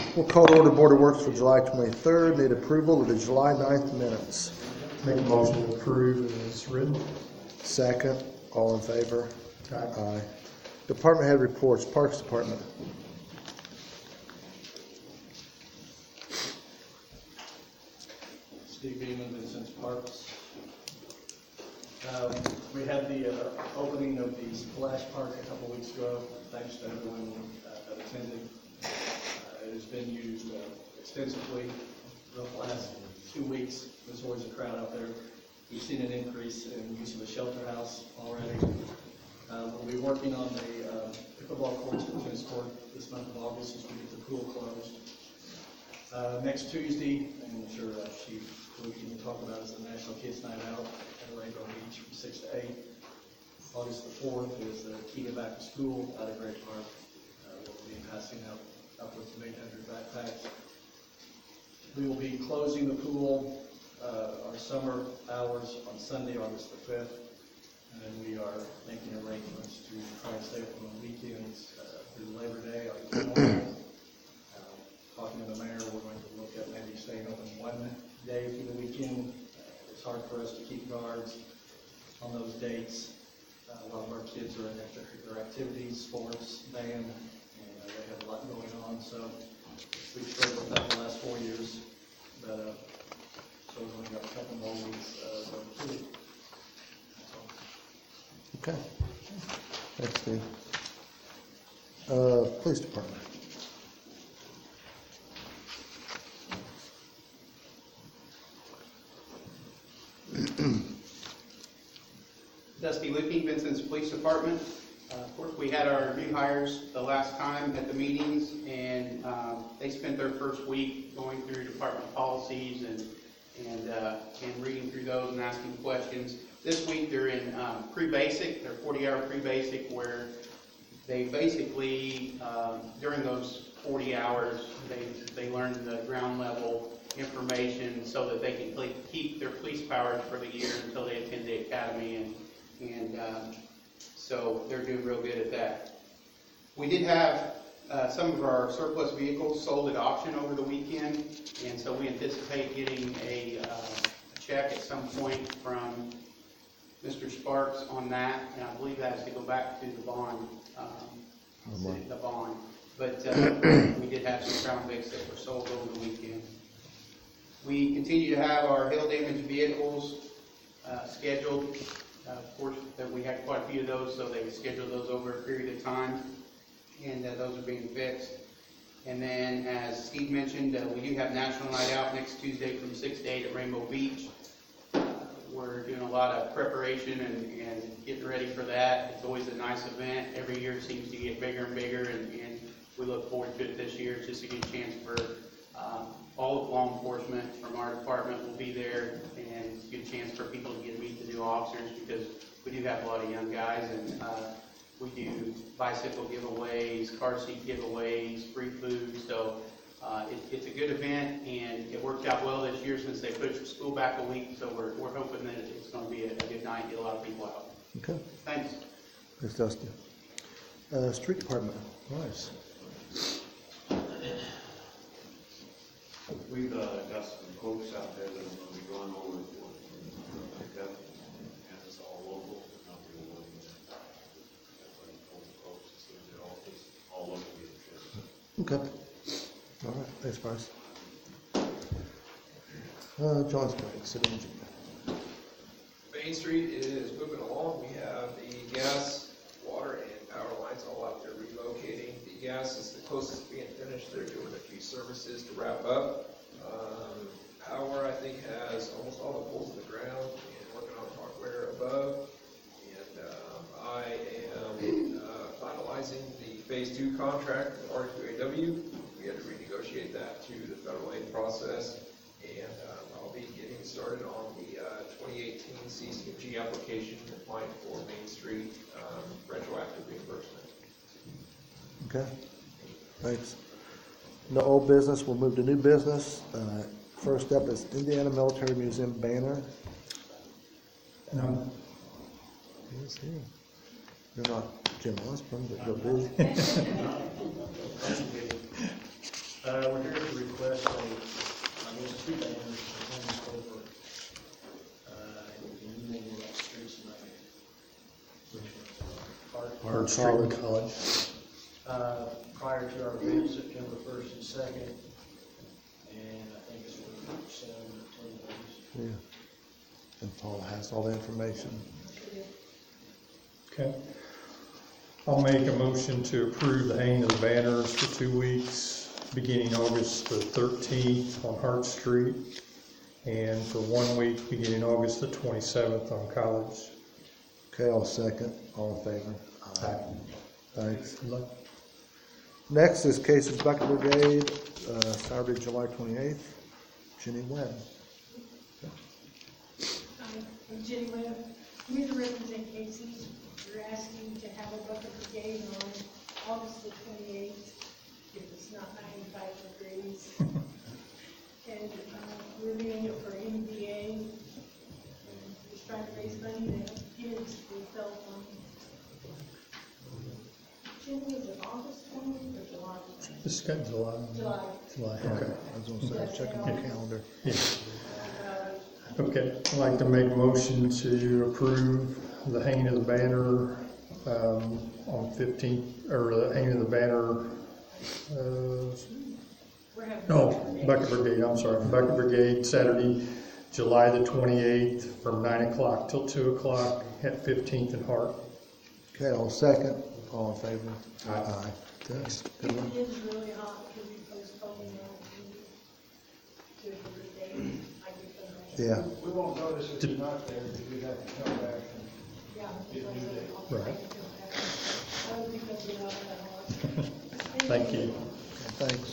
We'll call to order Board of Works for July 23rd. Need approval of the July 9th minutes. Make a motion to approve as written. Second. All in favor? Aye. Aye. Department head reports. Parks Department. Steve Beeman, Vincent's Parks. We had the opening of the Splash Park a couple weeks ago. Thanks to everyone that attended. It has been used extensively the last 2 weeks. There's always a crowd out there. We've seen an increase in use of the shelter house already. We'll be working on the pickleball courts and tennis court this month of August as we get the pool closed. Next Tuesday, and I'm sure Chief Luke can talk about, is the National Kids Night Out at Rainbow Beach from 6 to 8. August the 4th is the Key to Back to School out at Great Park. We'll be passing out upwards of 800 backpacks. We will be closing the pool, our summer hours on Sunday, August the 5th. And then we are making arrangements to try and stay open on weekends through Labor Day, August 20th. Talking to the mayor, we're going to look at maybe staying open one day through the weekend. It's hard for us to keep guards on those dates. A lot of our kids are in extracurricular activities, sports, band, and they have a lot going on. So we've struggled with that the last 4 years. But so we've only got a couple more weeks going through. That's all. Okay. Thanks, Steve. Police Department. Dusty Looking, Vincent's Police Department. Of course, we had our new hires the last time at the meetings, and they spent their first week going through department policies and reading through those and asking questions. This week they're in pre-basic, they're 40-hour pre-basic, where they basically, during those 40 hours, they learn the ground level information so that they can keep their police powers for the year until they attend the academy, and so they're doing real good at that. We did have some of our surplus vehicles sold at auction over the weekend, and so we anticipate getting a check at some point from Mr. Sparks on that, and I believe that has to go back to the bond. The bond. But we did have some Crown Vics that were sold over the weekend. We continue to have our hail damaged vehicles scheduled. Of course, we had quite a few of those, so they scheduled those over a period of time, and those are being fixed. And then, as Steve mentioned, we do have National Night Out next Tuesday from 6 to 8 at Rainbow Beach. We're doing a lot of preparation and getting ready for that. It's always a nice event. Every year it seems to get bigger and bigger, and we look forward to it this year. It's just a good chance for all of law enforcement from our department will be there, and it's a good chance for people to get to meet the new officers, because we do have a lot of young guys, and we do bicycle giveaways, car seat giveaways, free food. So it's a good event, and it worked out well this year since they pushed school back a week. So we're hoping that it's going to be a good night, get a lot of people out. Okay. Thanks. Thanks, Dusty. Street Department. Nice. We've got some quotes out there that I'm going to be going over for pickup, and it's all local. Not real local. Everybody pulls the quotes, so they're all locally interested. Okay. All right. Thanks, Bryce. Johnsburg, City Engineer. Main Street is moving along. We have the gas, water, and power lines all out there relocating. The gas is the closest to being finished. They're doing a few services to wrap up. Power, I think, has almost all the poles in the ground and working on hardware above. And I am finalizing the Phase 2 contract with R2AW. We had to renegotiate that through the federal aid process. And I'll be getting started on the 2018 CCMG application, applying for Main Street retroactive reimbursement. Okay. Thanks. No old business. We'll move to new business. First up is Indiana Military Museum banner. No. Who's here? You're not Jim Osborne, but you're busy. We're here to request two banners for Thomas Culver. And you may know that street tonight. Which one? Hard Street College. Prior to our event, September 1st and 2nd. And I think it's for 7 or 10 days. Yeah. And Paul has all the information. Okay. I'll make a motion to approve the hanging of the banners for 2 weeks, beginning August the 13th on Hart Street, and for 1 week, beginning August the 27th on College. Okay, I'll second. All in favor? Aye. Thanks. Good luck. Next is Casey's Bucket Brigade, Saturday, July 28th. Jenny Webb. I'm Jenny Webb. I'm here to represent Casey's. We're asking to have a bucket brigade on August the 28th, if it's not 95 degrees. And we're doing it for MBA. And just trying to raise money to kids with telephone. Jenny, is it August 20th or July? This got July. July. Okay. I was gonna say, checking the calendar. Yeah. Okay, I'd like to make a motion to approve the hanging of the banner on 15th, or the hanging of the banner, We're having no, Bucket Brigade, I'm sorry, Bucket Brigade, Saturday, July the 28th, from 9 o'clock till 2 o'clock at 15th and Hart. Okay, I'll second. All in favor? Aye. Thanks. Good luck. It is really hot because we postponed that to the day. I get the Yeah. We won't notice if you're not there, because we'd have to come back and Yeah. Get new day. Right. That would be because we're not that hot. Thank you. Thanks.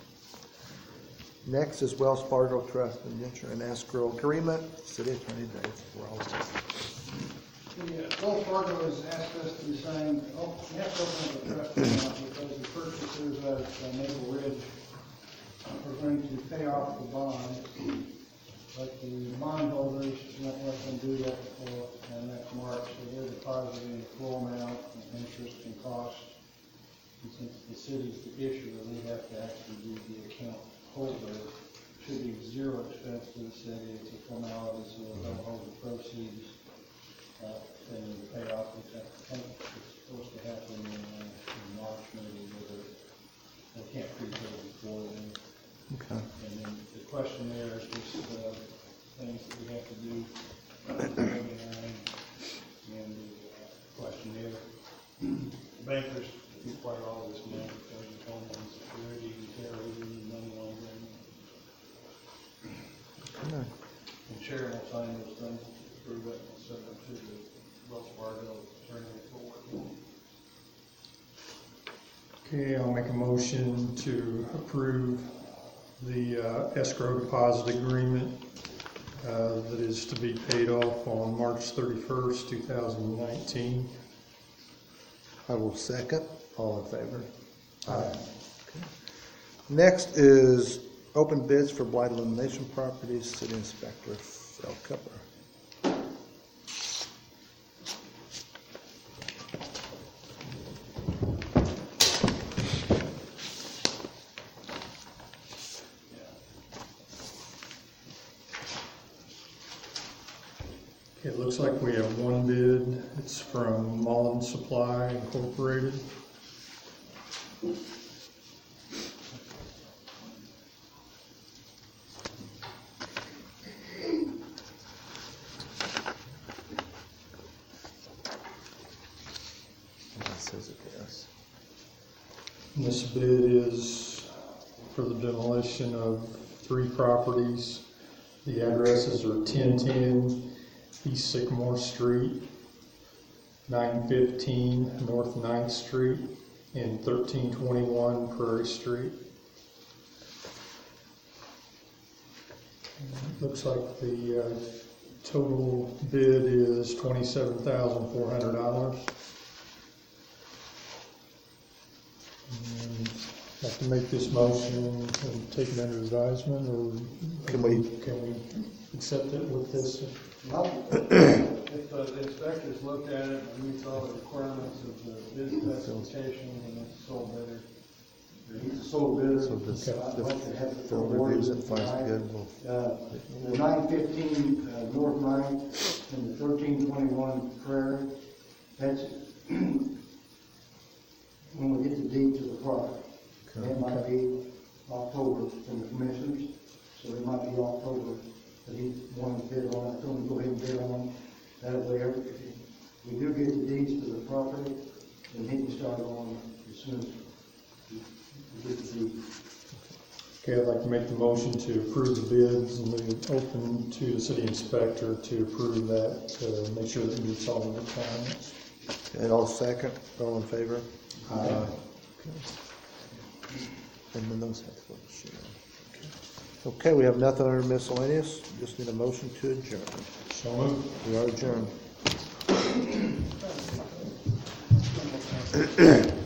Next is Wells Fargo Trust Indenture and Escrow Agreement. City Attorney Dave Rawls. Wells Fargo has asked us to sign, we have to open up a trust account because the purchasers of Maple Ridge are going to pay off the bond, but the bondholders won't let them do that before next March, so they're depositing the full amount of interest and cost. And since the city's the issuer, we have to actually be the account holder. Should be zero expense to the city, it's a formality, so they'll hold the proceeds. And the payoff, which I think is supposed to happen in March, maybe, but they can't prepay before then. Okay. And then the question there is just things that we have to do, and the questionnaire. Bankers require all this money because of homeland security, terrorism, and money laundering. Okay. And Sharon will sign those things, prove it, and send them to the Wells Fargo attorney report. Okay, I'll make a motion to approve the escrow deposit agreement that is to be paid off on March 31st, 2019. I will second. All in favor? Aye. Next is open bids for blight elimination properties. City Inspector Phil Cooper. It looks like we have one bid. It's from Mullen Supply Incorporated. That says it, yes. And this bid is for the demolition of 3 properties. The addresses are 1010 East Sycamore Street, 915 North 9th Street, and 1321 Prairie Street. And it looks like the total bid is $27,400. And I'd like to make this motion and take it under advisement, or Can we- accept it with this? If the inspectors looked at it and meets all the requirements of the bid specification and it's sold better, He's a sole bidder. So this, I'd like to have it Phil reviews it, finds awarded it good, we'll, The 915 North Ninth and the 1321 Prairie, that's when we get the deed to the property. It might be October from the commissioners, so it might be October that he wanted to bid on. I told him to go ahead and bid on it. That way, if we do get the deeds to the property, then he can start on as soon as we get the deed. Okay, I'd like to make the motion to approve the bids and leave it open to the city inspector to approve that, to make sure that it meets all the requirements. and all second, all in favor? Aye. And then those have to go to Sharon. Okay, we have nothing under miscellaneous, just need a motion to adjourn. So moved. We are adjourned.